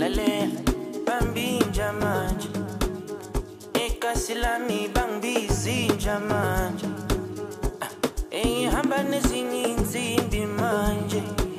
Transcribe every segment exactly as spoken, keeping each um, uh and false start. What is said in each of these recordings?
Ale bambinja manje ekasilami bangibizinja manje ehamba nezinye insimbi manje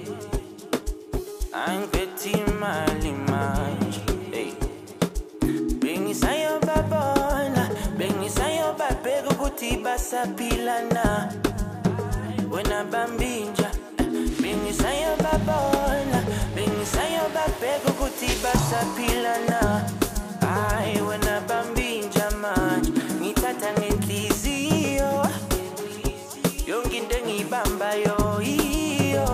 angiphethe imali manje hey bengisayo babona bengisayo babheka ukuthi basaphila na wena bambinja bengisayo babona bengisayo babheka ukuthi basaphila na ay wena bambinja manje ngithatha ngenhliziyo yonke into engibambayo iyo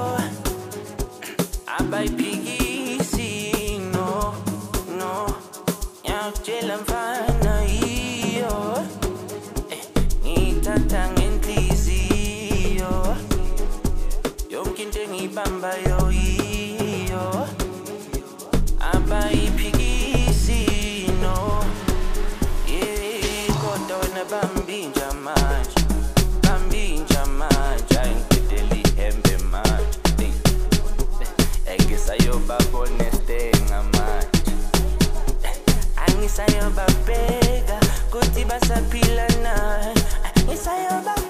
abayiphikisi no no ngiyakutshela mfana iyo ngithatha ngenhliziyo yonke into engibambayo iyo abayiphikisi no yeah kodwa wena bambinja manje bambinja manje angiphethe ihembe manje engisayo babone stenga manje angisayo babheka ukuthi basaphila na angisayo